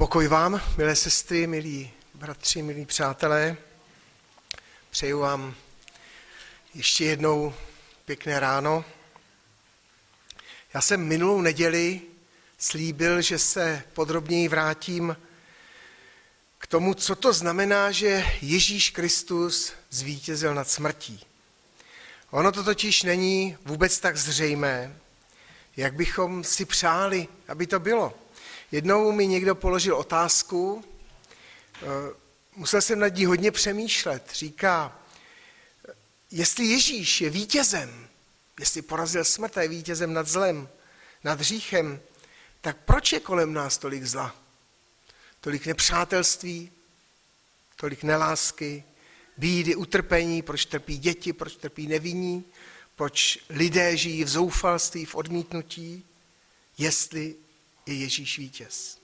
Pokoj vám, milé sestry, milí bratři, milí přátelé. Přeju vám ještě jednou pěkné ráno. Já jsem minulou neděli slíbil, že se podrobněji vrátím k tomu, co to znamená, že Ježíš Kristus zvítězil nad smrtí. Ono to totiž není vůbec tak zřejmé, jak bychom si přáli, aby to bylo. Jednou mi někdo položil otázku, musel jsem nad ní hodně přemýšlet. Říká, jestli Ježíš je vítězem, jestli porazil smrt a je vítězem nad zlem, nad hříchem, tak proč je kolem nás tolik zla? Tolik nepřátelství, tolik nelásky, bídy, utrpení, proč trpí děti, proč trpí nevinní, proč lidé žijí v zoufalství, v odmítnutí, jestli je Ježíš vítěz.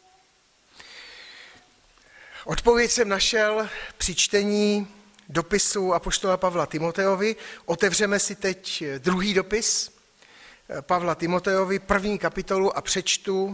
Odpověď jsem našel při čtení dopisu apoštola Pavla Timotejovi. Otevřeme si teď druhý dopis Pavla Timotejovi, 1. kapitolu a přečtu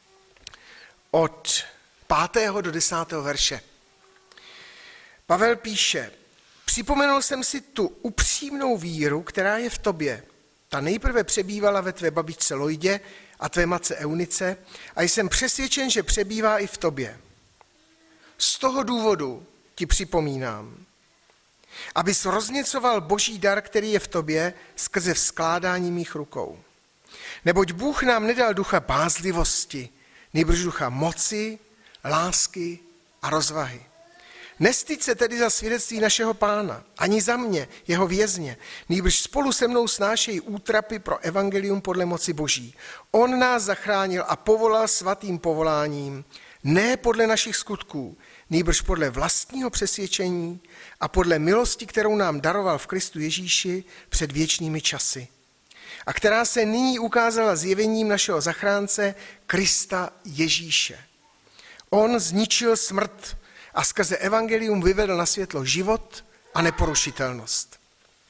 od 5. do 10. verše. Pavel píše, připomenul jsem si tu upřímnou víru, která je v tobě. Ta nejprve přebývala ve tvé babičce Lojdě a tvé matce Eunice a jsem přesvědčen, že přebývá i v tobě. Z toho důvodu ti připomínám, abys rozněcoval boží dar, který je v tobě, skrze vzkládání mých rukou. Neboť Bůh nám nedal ducha bázlivosti, nýbrž ducha moci, lásky a rozvahy. Nestyď se tedy za svědectví našeho Pána, ani za mě, jeho vězně, nýbrž spolu se mnou snášejí útrapy pro evangelium podle moci boží. On nás zachránil a povolal svatým povoláním, ne podle našich skutků, nýbrž podle vlastního přesvědčení a podle milosti, kterou nám daroval v Kristu Ježíši před věčnými časy. A která se nyní ukázala zjevením našeho zachránce Krista Ježíše. On zničil smrt a skrze evangelium vyvedl na světlo život a neporušitelnost.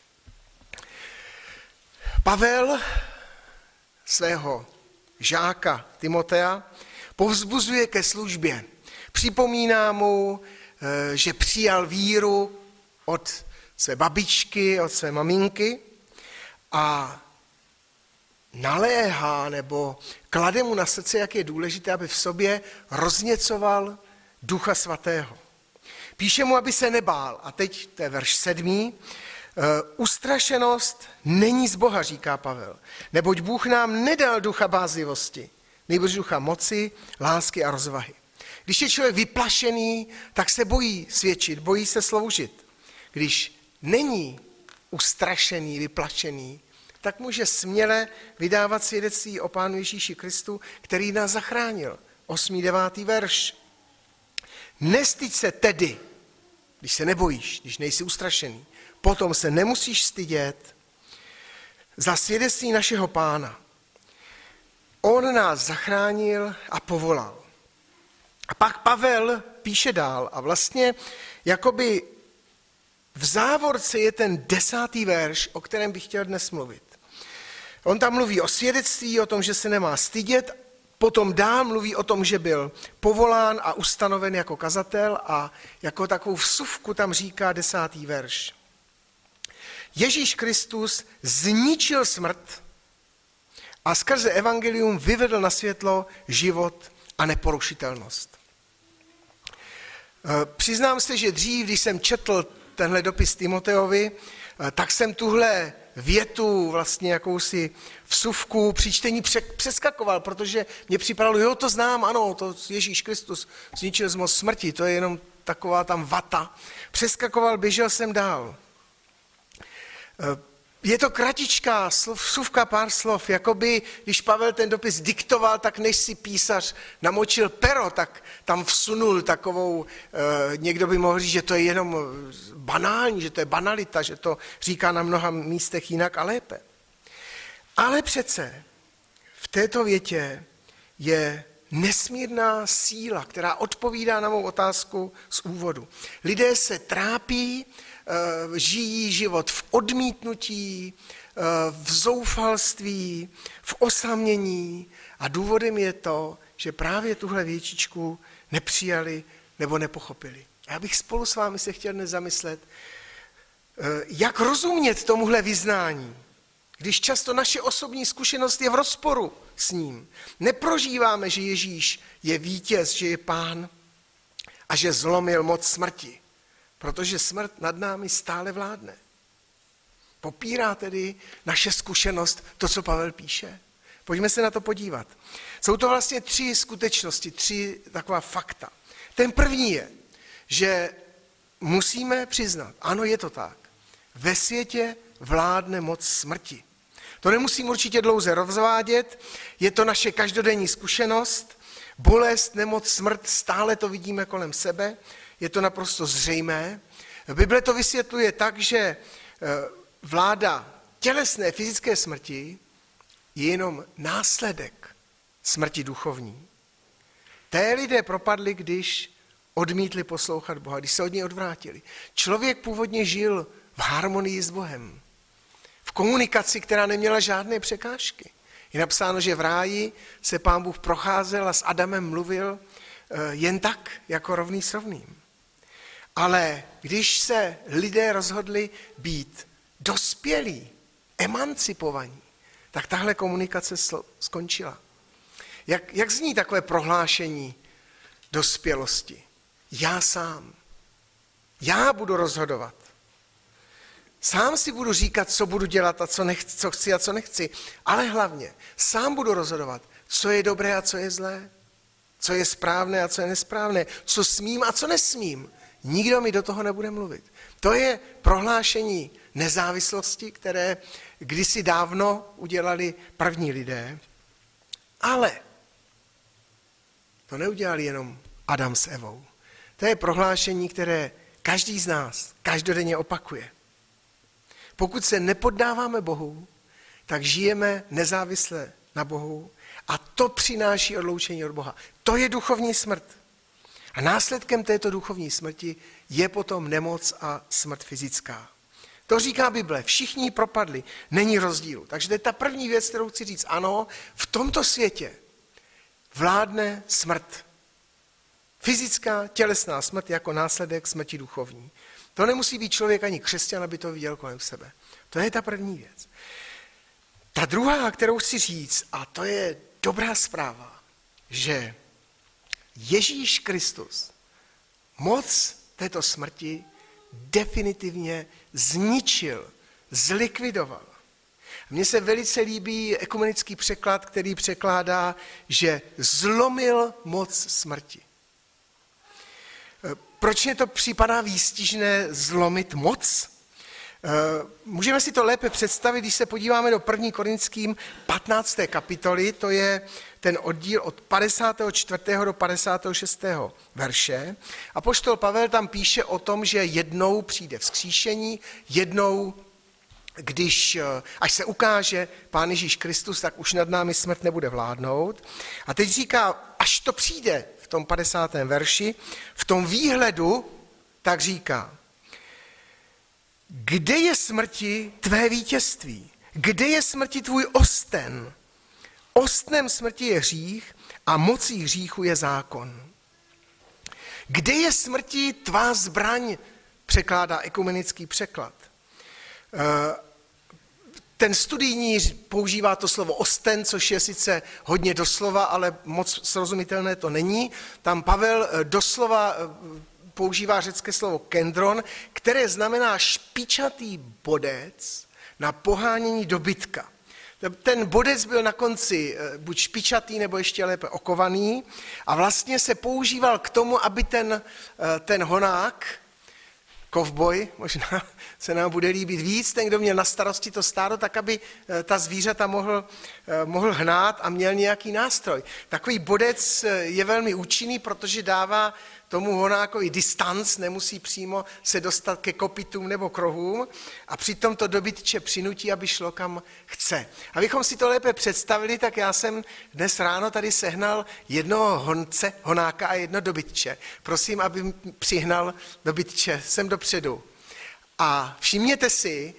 Pavel svého žáka Timotea povzbuzuje ke službě. Připomíná mu, že přijal víru od své babičky, od své maminky a naléhá nebo klade mu na srdce, jak je důležité, aby v sobě rozněcoval Ducha Svatého. Píše mu, aby se nebál. A teď to je verš 7. Ustrašenost není z Boha, říká Pavel. Neboť Bůh nám nedal ducha bázlivosti, nýbrž ducha moci, lásky a rozvahy. Když je člověk vyplašený, tak se bojí svědčit, bojí se sloužit. Když není ustrašený, vyplašený, tak může směle vydávat svědectví o Pánu Ježíši Kristu, který nás zachránil. 8. 9. verš. Nestyď se tedy, když se nebojíš, když nejsi ustrašený. Potom se nemusíš stydět za svědectví našeho Pána. On nás zachránil a povolal. A pak Pavel píše dál a vlastně jakoby v závorce je ten 10. verš, o kterém bych chtěl dnes mluvit. On tam mluví o svědectví, o tom, že se nemá stydět, potom dál mluví o tom, že byl povolán a ustanoven jako kazatel a jako takovou vsuvku tam říká 10. verš. Ježíš Kristus zničil smrt a skrze evangelium vyvedl na světlo život a neporušitelnost. Přiznám se, že dřív, když jsem četl tenhle dopis Timotejovi, tak jsem tuhle větu, vlastně jakousi vsuvku při čtení přeskakoval, protože mě připadalo, jo, to znám, ano, to Ježíš Kristus zničil moc smrti, to je jenom taková tam vata. Přeskakoval, běžel jsem dál. Je to kratičká vsuvka, pár slov, jakoby, když Pavel ten dopis diktoval, tak než si písař namočil pero, tak tam vsunul takovou, někdo by mohl říct, že to je jenom banální, že to je banalita, že to říká na mnoha místech jinak a lépe. Ale přece v této větě je nesmírná síla, která odpovídá na mou otázku z úvodu. Lidé se trápí, žijí život v odmítnutí, v zoufalství, v osamění a důvodem je to, že právě tuhle větičku nepřijali nebo nepochopili. Já bych spolu s vámi se chtěl dnes zamyslet, jak rozumět tomuhle vyznání, když často naše osobní zkušenost je v rozporu s ním. Neprožíváme, že Ježíš je vítěz, že je pán a že zlomil moc smrti, protože smrt nad námi stále vládne. Popírá tedy naše zkušenost to, co Pavel píše? Pojďme se na to podívat. Jsou to vlastně 3 skutečnosti, 3 taková fakta. Ten první je, že musíme přiznat, ano, je to tak, ve světě vládne moc smrti. To nemusím určitě dlouze rozvádět, je to naše každodenní zkušenost, bolest, nemoc, smrt, stále to vidíme kolem sebe, je to naprosto zřejmé. Bible to vysvětluje tak, že vláda tělesné, fyzické smrti je jenom následek smrti duchovní. Té lidé propadli, když odmítli poslouchat Boha, když se od něj odvrátili. Člověk původně žil v harmonii s Bohem, v komunikaci, která neměla žádné překážky. Je napsáno, že v ráji se Pán Bůh procházel a s Adamem mluvil jen tak, jako rovný s rovným. Ale když se lidé rozhodli být dospělí, emancipovaní, tak tahle komunikace skončila. Jak zní takové prohlášení dospělosti? Já sám. Já budu rozhodovat. Sám si budu říkat, co budu dělat a co chci a co nechci. Ale hlavně sám budu rozhodovat, co je dobré a co je zlé. Co je správné a co je nesprávné. Co smím a co nesmím. Nikdo mi do toho nebude mluvit. To je prohlášení nezávislosti, které kdysi dávno udělali první lidé. Ale to neudělali jenom Adam s Evou. To je prohlášení, které každý z nás každodenně opakuje. Pokud se nepoddáváme Bohu, tak žijeme nezávisle na Bohu a to přináší odloučení od Boha. To je duchovní smrt. A následkem této duchovní smrti je potom nemoc a smrt fyzická. To říká Bible, všichni propadli, není rozdílu. Takže to je ta první věc, kterou chci říct. Ano, v tomto světě vládne smrt. Fyzická, tělesná smrt jako následek smrti duchovní. To nemusí být člověk ani křesťan, aby to viděl kolem sebe. To je ta první věc. Ta druhá, kterou chci říct, a to je dobrá zpráva, že Ježíš Kristus moc této smrti definitivně zničil, zlikvidoval. Mně se velice líbí ekumenický překlad, který překládá, že zlomil moc smrti. Proč mě to připadá výstižné zlomit moc? Můžeme si to lépe představit, když se podíváme do 1. Korinským 15. kapitoly, to je ten oddíl od 54. do 56. verše. Apoštol Pavel tam píše o tom, že jednou přijde vzkříšení, jednou, až se ukáže Pán Ježíš Kristus, tak už nad námi smrt nebude vládnout. A teď říká, až to přijde v tom 50. verši, v tom výhledu, tak říká, kde je smrti tvé vítězství? Kde je smrti tvůj osten? Ostnem smrti je hřích a mocí hříchu je zákon. Kde je smrti tvá zbraň? Překládá ekumenický překlad. Ten studijní používá to slovo osten, což je sice hodně doslova, ale moc srozumitelné to není. Tam Pavel doslova používá řecké slovo kendron, které znamená špičatý bodec na pohánění dobytka. Ten bodec byl na konci buď špičatý, nebo ještě lépe okovaný a vlastně se používal k tomu, aby ten honák, kovboj, možná se nám bude líbit víc, ten, kdo měl na starosti to stádo, tak aby ta zvířata mohl hnát a měl nějaký nástroj. Takový bodec je velmi účinný, protože dává tomu honákovi distanc, nemusí přímo se dostat ke kopytům nebo k rohům a přitom to dobytče přinutí, aby šlo kam chce. Abychom si to lépe představili, tak já jsem dnes ráno tady sehnal jednoho honáka a jedno dobytče. Prosím, aby přihnal dobytče sem dopředu. A všimněte si,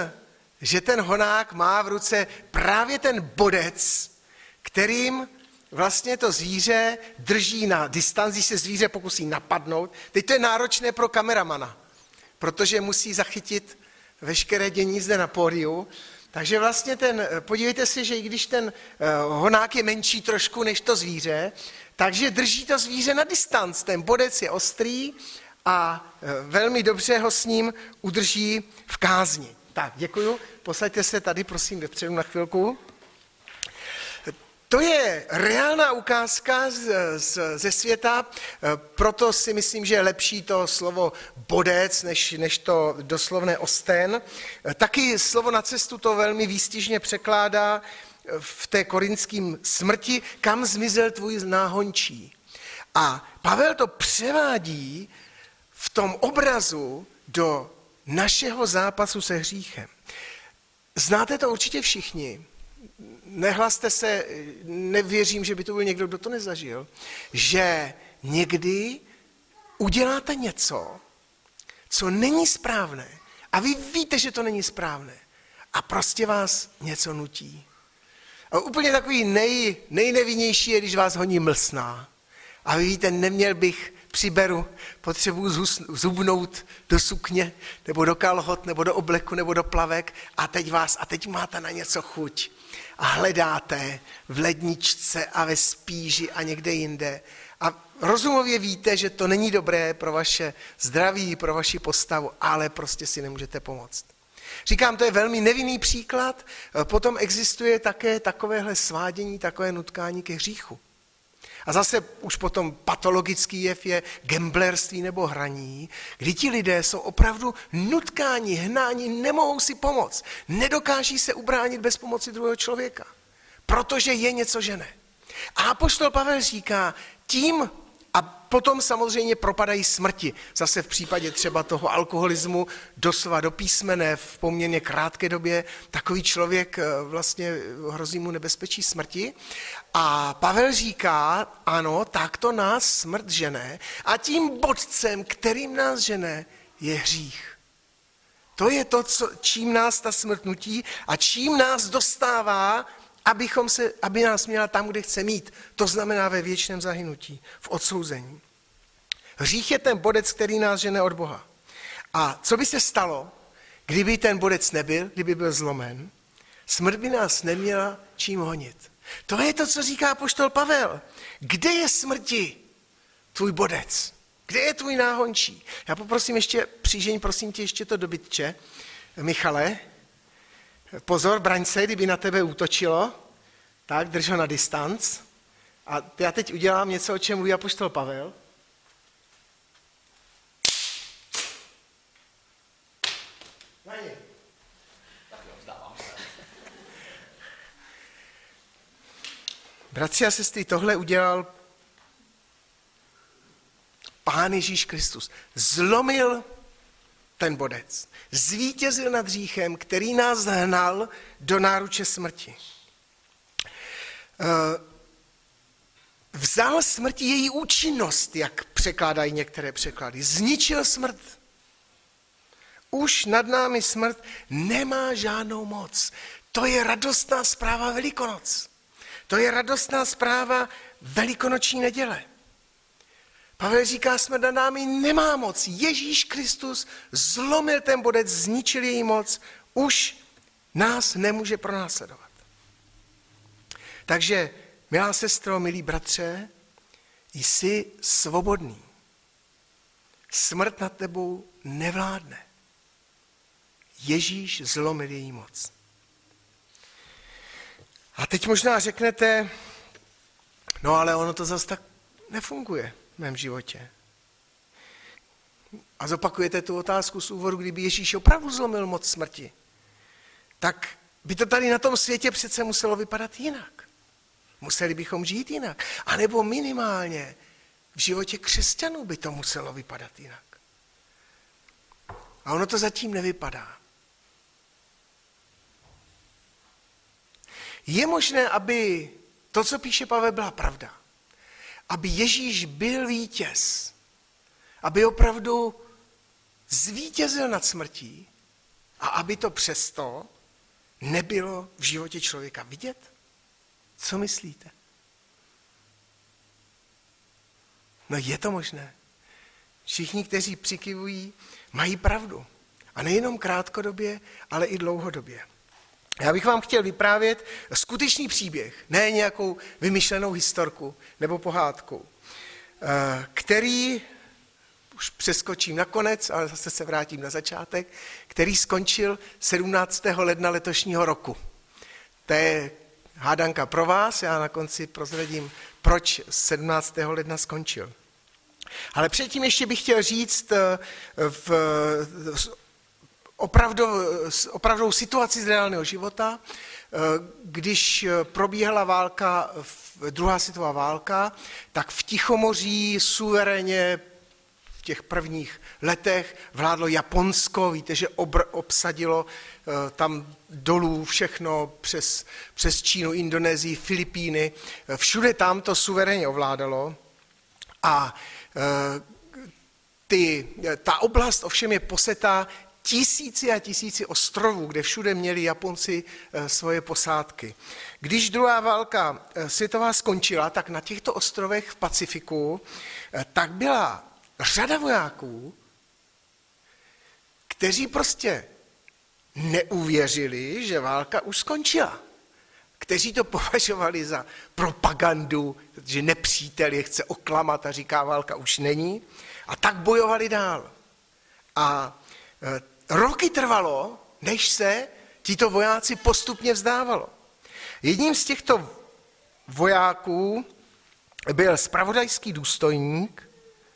že ten honák má v ruce právě ten bodec, kterým vlastně to zvíře drží na distanci, když se zvíře pokusí napadnout. Teď to je náročné pro kameramana, protože musí zachytit veškeré dění zde na pódiu. Takže vlastně podívejte si, že i když ten honák je menší trošku než to zvíře, takže drží to zvíře na distanc. Ten bodec je ostrý a velmi dobře ho s ním udrží v kázni. Tak, děkuju. Posaďte se tady, prosím, dopředu na chvilku. To je reálná ukázka ze světa, proto si myslím, že je lepší to slovo bodec, než to doslovné osten. Taky slovo na cestu to velmi výstižně překládá v té korinském smrti, kam zmizel tvůj náhončí. A Pavel to převádí v tom obrazu do našeho zápasu se hříchem. Znáte to určitě všichni. Nehlaste se, nevěřím, že by to byl někdo, kdo to nezažil, že někdy uděláte něco, co není správné a vy víte, že to není správné a prostě vás něco nutí. A úplně takový nejnevinnější je, když vás honí mlsná a vy víte, neměl bych, přiberu, potřebuji zubnout do sukně, nebo do kalhot, nebo do obleku, nebo do plavek a teď máte na něco chuť. A hledáte v ledničce a ve spíži a někde jinde. A rozumově víte, že to není dobré pro vaše zdraví, pro vaši postavu, ale prostě si nemůžete pomoct. Říkám, to je velmi nevinný příklad, potom existuje také takovéhle svádění, takové nutkání ke hříchu. A zase už potom patologický jev je gamblerství nebo hraní, kdy ti lidé jsou opravdu nutkáni, hnáni, nemohou si pomoct. Nedokáží se ubránit bez pomoci druhého člověka, protože je něco žene. A apoštol Pavel říká, tím a potom samozřejmě propadají smrti. Zase v případě třeba toho alkoholismu doslova do písmene v poměrně krátké době takový člověk vlastně hrozí mu nebezpečí smrti. A Pavel říká, ano, takto nás smrt žene a tím bodcem, kterým nás žene, je hřích. To je to, čím nás ta smrt nutí a čím nás dostává, aby nás měla tam, kde chce mít. To znamená ve věčném zahynutí, v odsouzení. Hřích je ten bodec, který nás žene od Boha. A co by se stalo, kdyby ten bodec nebyl, kdyby byl zlomen? Smrt by nás neměla čím honit. To je to, co říká apoštol Pavel. Kde je smrti tvůj bodec? Kde je tvůj náhončí? Já poprosím ještě, Přížeň, prosím tě ještě to dobytče. Michale, pozor, braň se, kdyby na tebe útočilo, tak drž ho na distanc. A já teď udělám něco, o čem mluví apoštol Pavel. Bratři a sestry, tohle udělal Pán Ježíš Kristus. Zlomil ten bodec. Zvítězil nad hříchem, který nás hnal do náruče smrti. Vzal smrti její účinnost, jak překládají některé překlady. Zničil smrt. Už nad námi smrt nemá žádnou moc. To je radostná zpráva Velikonoc. To je radostná zpráva Velikonoční neděle. Pavel říká, smrt nad námi nemá moc. Ježíš Kristus zlomil ten bodec, zničil její moc, už nás nemůže pronásledovat. Takže, milá sestro, milí bratře, jsi svobodný. Smrt nad tebou nevládne. Ježíš zlomil její moc. A teď možná řeknete, no ale ono to zase tak nefunguje v mém životě. A zopakujete tu otázku z úvodu, kdyby Ježíš opravdu zlomil moc smrti, tak by to tady na tom světě přece muselo vypadat jinak. Museli bychom žít jinak. A nebo minimálně v životě křesťanů by to muselo vypadat jinak. A ono to zatím nevypadá. Je možné, aby to, co píše Pavel, byla pravda. Aby Ježíš byl vítěz. Aby opravdu zvítězil nad smrtí a aby to přesto nebylo v životě člověka vidět? Co myslíte? No je to možné. Všichni, kteří přikyvují, mají pravdu. A nejenom krátkodobě, ale i dlouhodobě. Já bych vám chtěl vyprávět skutečný příběh, ne nějakou vymyšlenou historku nebo pohádku, který, už přeskočím na konec, ale zase se vrátím na začátek, který skončil 17. ledna letošního roku. To je hádanka pro vás, já na konci prozradím, proč 17. ledna skončil. Ale předtím ještě bych chtěl říct opravdovou situaci z reálného života, když probíhala válka, druhá světová válka, tak v Tichomoří suverénně v těch prvních letech vládlo Japonsko, víte, že obsadilo tam dolů všechno přes Čínu, Indonésii, Filipíny, všude tam to suverénně ovládalo a ta oblast ovšem je posetá tisíci a tisíci ostrovů, kde všude měli Japonci svoje posádky. Když druhá válka světová skončila, tak na těchto ostrovech v Pacifiku tak byla řada vojáků, kteří prostě neuvěřili, že válka už skončila. Kteří to považovali za propagandu, že nepřítel je chce oklamat a říká, válka už není. A tak bojovali dál. A roky trvalo, než se tito vojáci postupně vzdávalo. Jedním z těchto vojáků byl zpravodajský důstojník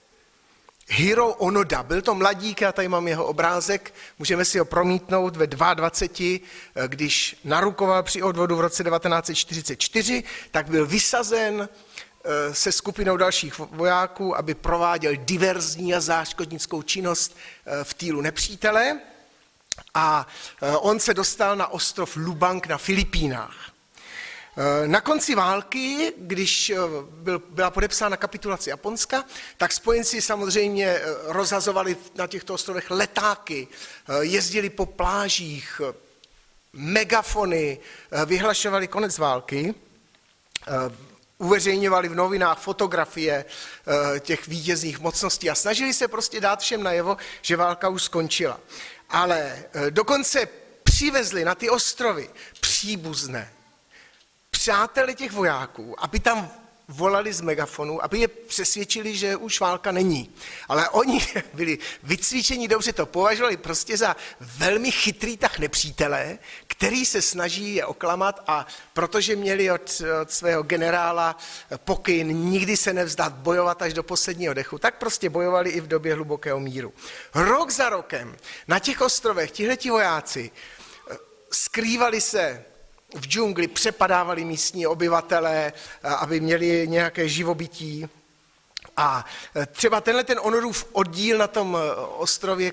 Hiro Onoda. Byl to mladík, já tady mám jeho obrázek, můžeme si ho promítnout ve 22, když narukoval při odvodu v roce 1944, tak byl vysazen se skupinou dalších vojáků, aby prováděl diverzní a záškodnickou činnost v týlu nepřítele. A on se dostal na ostrov Lubang na Filipínách. Na konci války, když byla podepsána kapitulace Japonska, tak spojenci samozřejmě rozhazovali na těchto ostrovech letáky, jezdili po plážích, megafony, vyhlašovali konec války, uveřejňovali v novinách fotografie těch vítězných mocností a snažili se prostě dát všem najevo, že válka už skončila. Ale dokonce přivezli na ty ostrovy příbuzné, přáteli těch vojáků, aby tam volali z megafonu, aby je přesvědčili, že už válka není. Ale oni byli vycvičeni dobře, to považovali prostě za velmi chytrý tah nepřítele, který se snaží je oklamat a protože měli od svého generála pokyn nikdy se nevzdat, bojovat až do posledního dechu, tak prostě bojovali i v době hlubokého míru. Rok za rokem na těch ostrovech tihleti vojáci skrývali se v džungli, přepadávali místní obyvatelé, aby měli nějaké živobytí. A třeba ten Onodův oddíl na tom ostrově,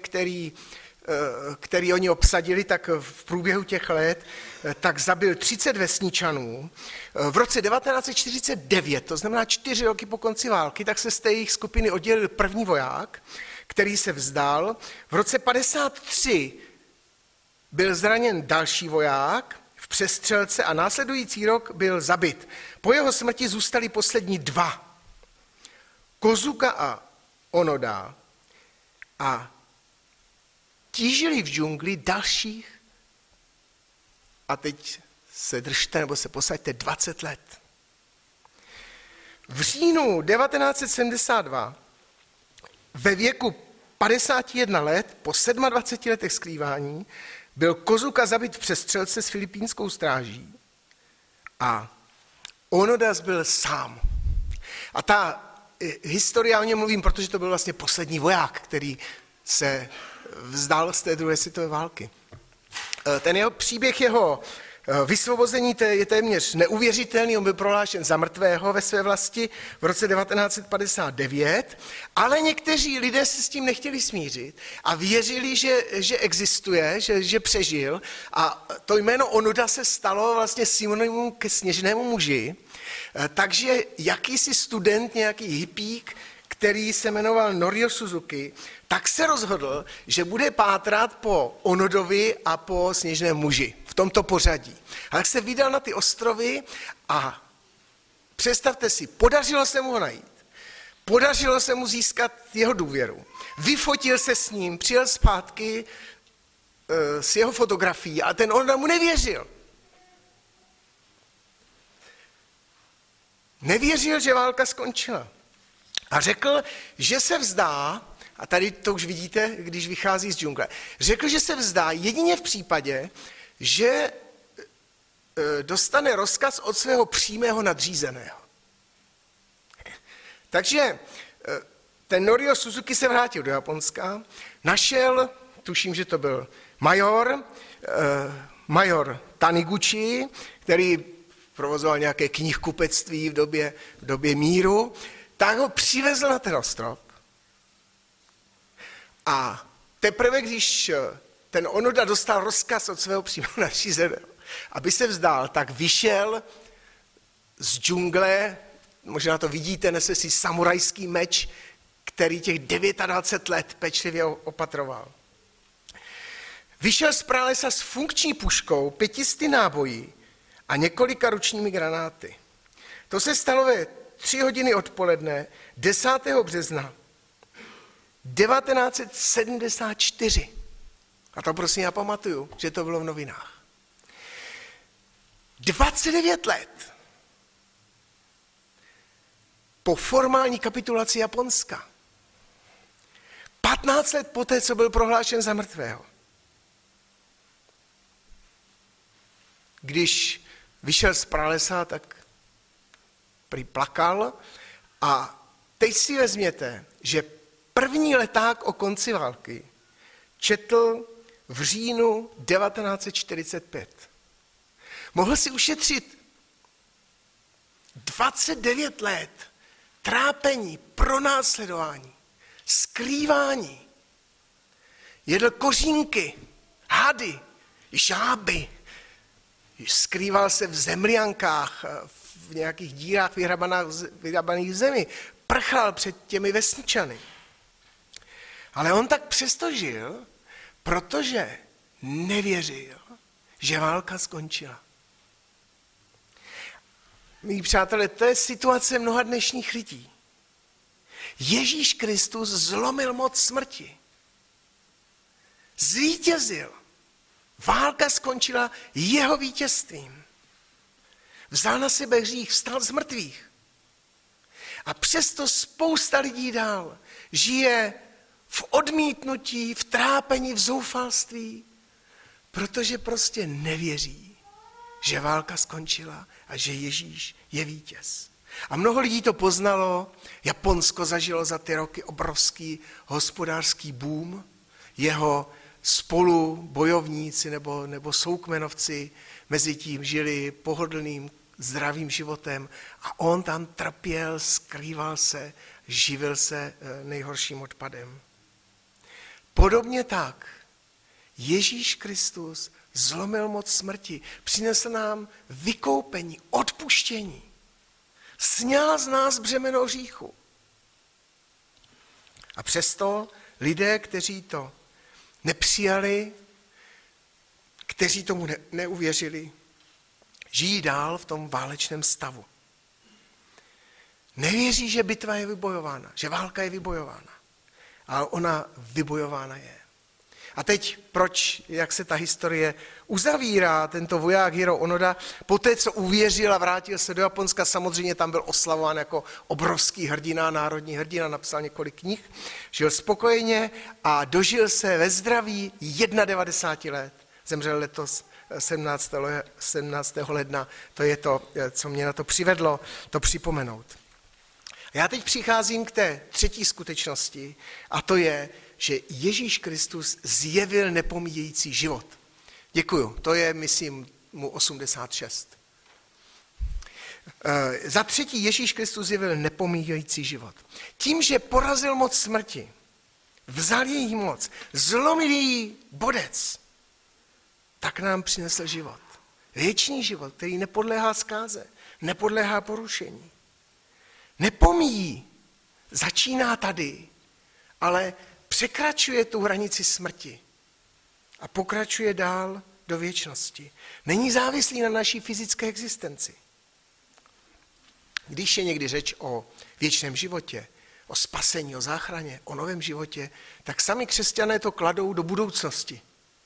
který oni obsadili, tak v průběhu těch let, tak zabil 30 vesničanů. V roce 1949, to znamená 4 roky po konci války, tak se z té jejich skupiny oddělil první voják, který se vzdal. V roce 1953 byl zraněn další voják v přestřelce a následující rok byl zabit. Po jeho smrti zůstali poslední 2. Kozuka a Onoda. A ti žili v džungli dalších, a teď se držte nebo se posaďte, 20 let. V říjnu 1972 ve věku 51 let, po 27 letech skrývání, byl Kozuka zabit v přestřelce s filipínskou stráží a Onoda byl sám. A ta historie, o něm mluvím, protože to byl vlastně poslední voják, který se vzdal z té druhé světové války. Ten jeho příběh jeho vysvobození je téměř neuvěřitelný, on byl prohlášen za mrtvého ve své vlasti v roce 1959, ale někteří lidé se s tím nechtěli smířit a věřili, že existuje, že přežil a to jméno Onoda se stalo vlastně synonymum ke sněžnému muži, takže jakýsi student, nějaký hippík, který se jmenoval Norio Suzuki, tak se rozhodl, že bude pátrat po Onodovi a po sněžném muži v tomto pořadí. A tak se vydal na ty ostrovy a představte si, podařilo se mu ho najít. Podařilo se mu získat jeho důvěru. Vyfotil se s ním, přijel zpátky s jeho fotografií a ten Onoda mu nevěřil. Nevěřil, že válka skončila. A řekl, že se vzdá, a tady to už vidíte, když vychází z džungle, řekl, že se vzdá jedině v případě, že dostane rozkaz od svého přímého nadřízeného. Takže ten Norio Suzuki se vrátil do Japonska, našel, tuším, že to byl major Taniguchi, který provozoval nějaké knihkupectví v době míru, tak ho přivezl na ten ostrov. A teprve, když ten Onoda dostal rozkaz od svého přímého nadřízeného, aby se vzdál, tak vyšel z džungle, možná to vidíte, nese si samurajský meč, který těch 29 let pečlivě opatroval. Vyšel z pralesa s funkční puškou, 500 náboji a několika ručními granáty. To se stalo ve 3 hodiny odpoledne 10. března 1974. A to prosím já pamatuju, že to bylo v novinách. 29 let po formální kapitulaci Japonska. 15 let poté, co byl prohlášen za mrtvého. Když vyšel z pralesa, tak prý plakal a teď si vezměte, že první leták o konci války četl v říjnu 1945. Mohl si ušetřit 29 let trápení, pronásledování, skrývání. Jedl kořínky, hady, žáby, skrýval se v zemliankách, v nějakých dírách vyhrabaných v zemi, prchal před těmi vesničany. Ale on tak přesto žil, protože nevěřil, že válka skončila. Milí přátelé, to je situace mnoha dnešních lidí. Ježíš Kristus zlomil moc smrti. Zvítězil. Válka skončila jeho vítězstvím. Vzal na sebe hřích, vstal z mrtvých. A přesto spousta lidí dál žije v odmítnutí, v trápení, v zoufalství, protože prostě nevěří, že válka skončila a že Ježíš je vítěz. A mnoho lidí to poznalo, Japonsko zažilo za ty roky obrovský hospodářský boom, jeho spolubojovníci nebo soukmenovci mezi tím žili pohodlným, zdravým životem a on tam trpěl, skrýval se, živil se nejhorším odpadem. Podobně tak Ježíš Kristus zlomil moc smrti, přinesl nám vykoupení, odpuštění, sňal z nás břemeno hříchu. A přesto lidé, kteří to nepřijali, kteří tomu neuvěřili, žijí dál v tom válečném stavu. Nevěří, že bitva je vybojována, že válka je vybojována. Ale ona vybojována je. A teď proč, jak se ta historie uzavírá, tento voják Hiro Onoda, poté, co uvěřil a vrátil se do Japonska, samozřejmě tam byl oslavován jako obrovský hrdina, národní hrdina, napsal několik knih, žil spokojeně a dožil se ve zdraví 91 let. Zemřel letos 17. ledna, to je to, co mě na to přivedlo, to připomenout. Já teď přicházím k té třetí skutečnosti a to je, že Ježíš Kristus zjevil nepomíjející život. Děkuju, to je, myslím, mu 86. Za třetí Ježíš Kristus zjevil nepomíjející život. Tím, že porazil moc smrti, vzal její moc, zlomil její bodec, tak nám přinesl život. Věčný život, který nepodléhá zkáze, nepodléhá porušení. Nepomíjí, začíná tady, ale překračuje tu hranici smrti a pokračuje dál do věčnosti. Není závislý na naší fyzické existenci. Když je někdy řeč o věčném životě, o spasení, o záchraně, o novém životě, tak sami křesťané to kladou do budoucnosti.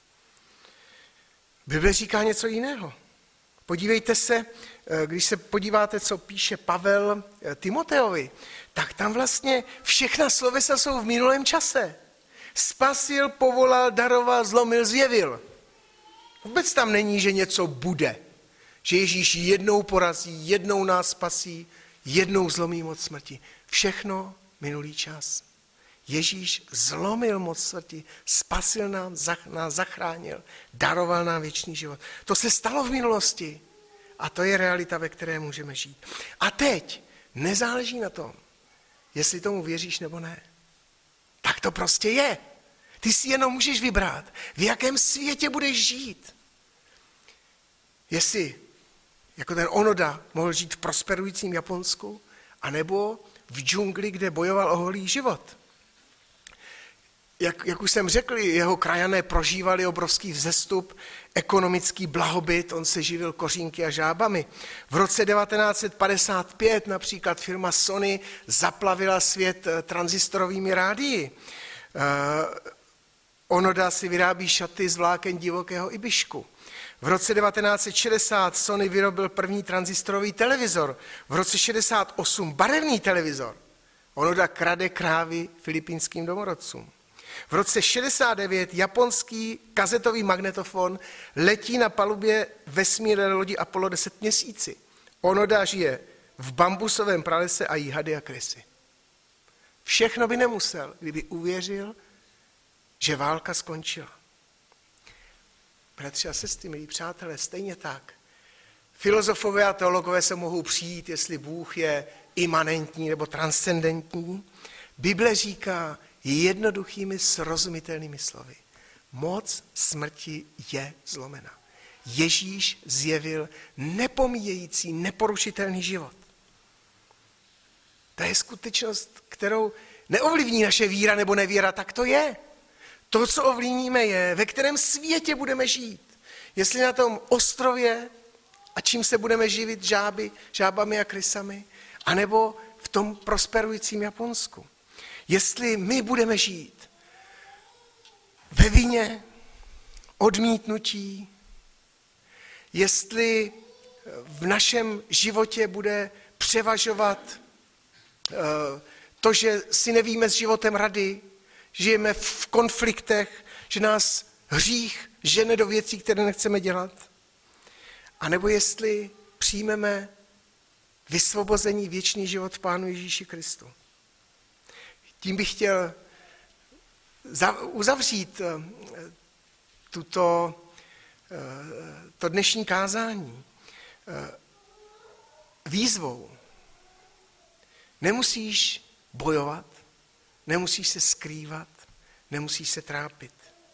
Bible říká něco jiného. Podívejte se, když se podíváte, co píše Pavel Timoteovi, tak tam vlastně všechna slovesa jsou v minulém čase. Spasil, povolal, daroval, zlomil, zjevil. Vůbec tam není, že něco bude. Že Ježíš jednou porazí, jednou nás spasí, jednou zlomí moc smrti. Všechno minulý čas. Ježíš zlomil moc smrti, spasil nás zachránil, daroval nám věčný život. To se stalo v minulosti a to je realita, ve které můžeme žít. A teď nezáleží na tom, jestli tomu věříš nebo ne. Tak to prostě je. Ty si jenom můžeš vybrat, v jakém světě budeš žít. Jestli, jako ten Onoda, mohl žít v prosperujícím Japonsku, anebo v džungli, kde bojoval o holý život. Jak už jsem řekl, jeho krajané prožívali obrovský vzestup, ekonomický blahobyt, on se živil kořínky a žábami. V roce 1955 například firma Sony zaplavila svět tranzistorovými rádii. Onoda si vyrábí šaty z vláken divokého ibišku. V roce 1960 Sony vyrobil první tranzistorový televizor. V roce 68 barevný televizor. Onoda krade krávy filipínským domorodcům. V roce 69 japonský kazetový magnetofon letí na palubě vesmírné lodi Apollo 10 měsíci. Onoda žije v bambusovém pralese a jí hady a krysy. Všechno by nemusel, kdyby uvěřil, že válka skončila. Bratři a sestry, milí přátelé, stejně tak. Filozofové a teologové se mohou přijít, jestli Bůh je imanentní nebo transcendentní. Bible říká jednoduchými, srozumitelnými slovy. Moc smrti je zlomena. Ježíš zjevil nepomíjející, neporušitelný život. To je skutečnost, kterou neovlivní naše víra nebo nevíra, tak to je. To, co ovlivníme, je, ve kterém světě budeme žít. Jestli na tom ostrově a čím se budeme živit žábami a krysami, anebo v tom prosperujícím Japonsku. Jestli my budeme žít ve vině, odmítnutí, jestli v našem životě bude převažovat to, že si nevíme s životem rady, žijeme v konfliktech, že nás hřích žene do věcí, které nechceme dělat, anebo jestli přijmeme vysvobození, věčný život v Pánu Ježíši Kristu. Tím bych chtěl uzavřít to dnešní kázání výzvou. Nemusíš bojovat, nemusíš se skrývat, nemusíš se trápit.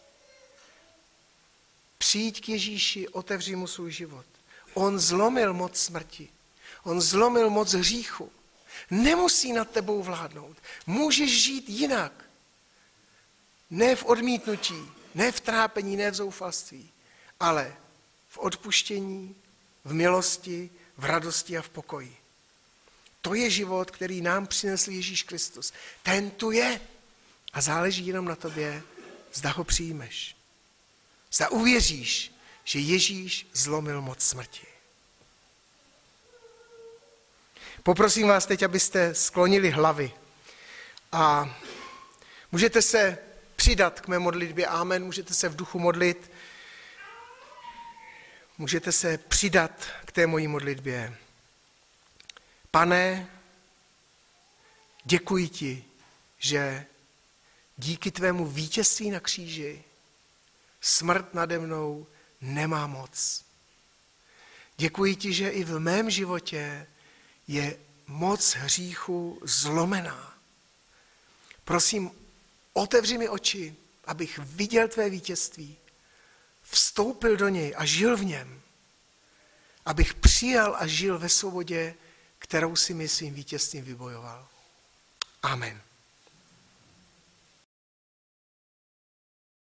Přijď k Ježíši, otevři mu svůj život. On zlomil moc smrti, on zlomil moc hříchu. Nemusí nad tebou vládnout. Můžeš žít jinak. Ne v odmítnutí, ne v trápení, ne v zoufalství, ale v odpuštění, v milosti, v radosti a v pokoji. To je život, který nám přinesl Ježíš Kristus. Ten tu je a záleží jenom na tobě, zda ho přijmeš. Zda uvěříš, že Ježíš zlomil moc smrti. Poprosím vás teď, abyste sklonili hlavy a můžete se přidat k mé modlitbě. Amen. Můžete se v duchu modlit. Můžete se přidat k té mojí modlitbě. Pane, děkuji ti, že díky tvému vítězství na kříži smrt nade mnou nemá moc. Děkuji ti, že i v mém životě je moc hříchu zlomená. Prosím, otevři mi oči, abych viděl tvé vítězství, vstoupil do něj a žil v něm, abych přijal a žil ve svobodě, kterou si mi svým vítězstvím vybojoval. Amen.